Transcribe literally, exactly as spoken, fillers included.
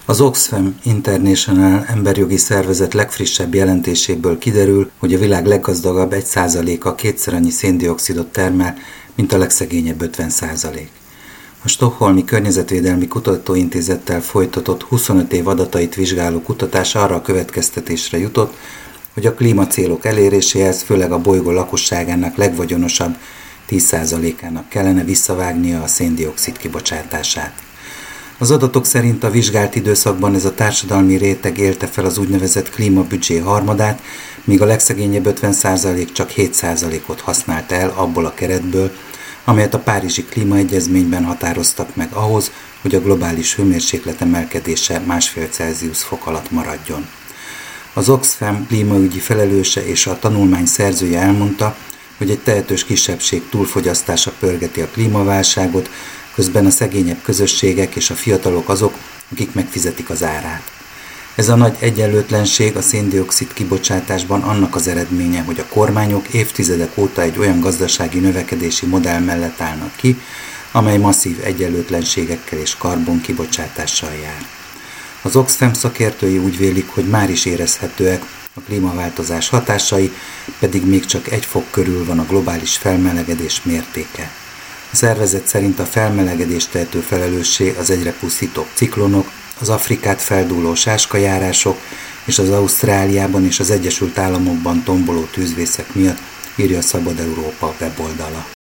Az Oxfam International emberjogi szervezet legfrissebb jelentéséből kiderül, hogy a világ leggazdagabb egy százaléka kétszer annyi szén-dioxidot termel, mint a legszegényebb ötven százalék. A Stockholmi Környezetvédelmi Kutatóintézettel folytatott huszonöt év adatait vizsgáló kutatás arra a következtetésre jutott, hogy a klímacélok eléréséhez főleg a bolygó lakosságának legvagyonosabb tíz százalékának kellene visszavágnia a szén-dioxid kibocsátását. Az adatok szerint a vizsgált időszakban ez a társadalmi réteg élte fel az úgynevezett klímabüdzsé harmadát, míg a legszegényebb ötven százalék csak hét százalékot használt el abból a keretből, amelyet a Párizsi Klímaegyezményben határoztak meg ahhoz, hogy a globális hőmérséklet emelkedése másfél Celsius fok alatt maradjon. Az Oxfam klímaügyi felelőse és a tanulmány szerzője elmondta, hogy egy tehetős kisebbség túlfogyasztása pörgeti a klímaválságot, közben a szegényebb közösségek és a fiatalok azok, akik megfizetik az árát. Ez a nagy egyenlőtlenség a szén-dioxid kibocsátásban annak az eredménye, hogy a kormányok évtizedek óta egy olyan gazdasági növekedési modell mellett állnak ki, amely masszív egyenlőtlenségekkel és karbon-kibocsátással jár. Az Oxfam szakértői úgy vélik, hogy már is érezhetőek a klímaváltozás hatásai, pedig még csak egy fok körül van a globális felmelegedés mértéke. A szervezet szerint a felmelegedést tehető felelőssé az egyre pusztítóbb ciklonok, az Afrikát feldúló sáskajárások és az Ausztráliában és az Egyesült Államokban tomboló tűzvészek miatt, írja a Szabad Európa weboldala.